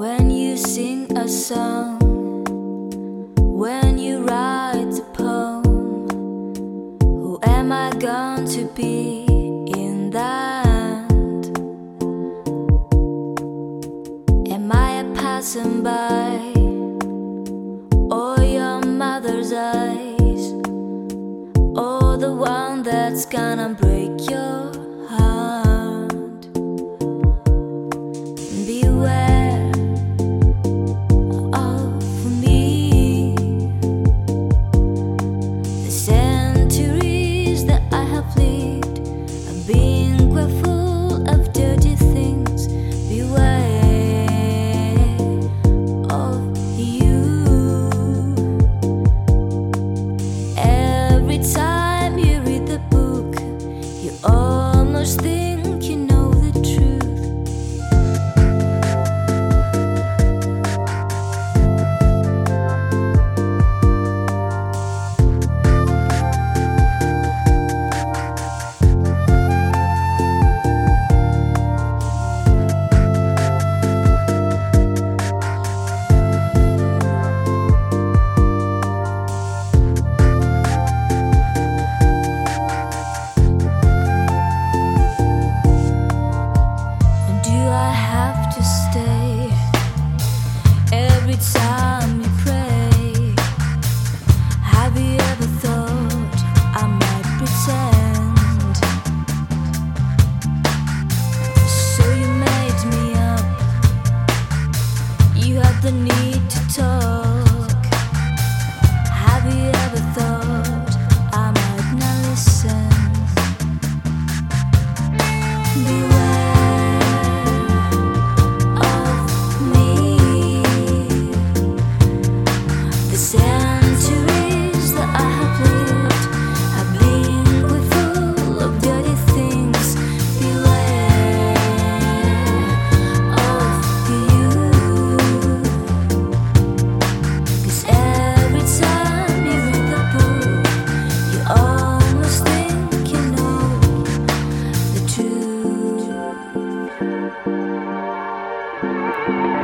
When you sing a song, when you write a poem, who am I going to be in the end? Am I a passing by, or your mother's eyes, or the one that's gonna break your heart? Beware of me. The centuries that I have lived have been quite full of dirty things. Beware of you. Every time you read the book, you almost think you know the truth. Do I have to stay every time you pray? Have you ever thought I might pretend? So you made me up, you had the need to talk. Have you ever thought I might not listen? Beware of me. The centuries that I have lived have been quite full of dirty things. Beware of you. 'Cause every time you read the book, you almost think you know the truth.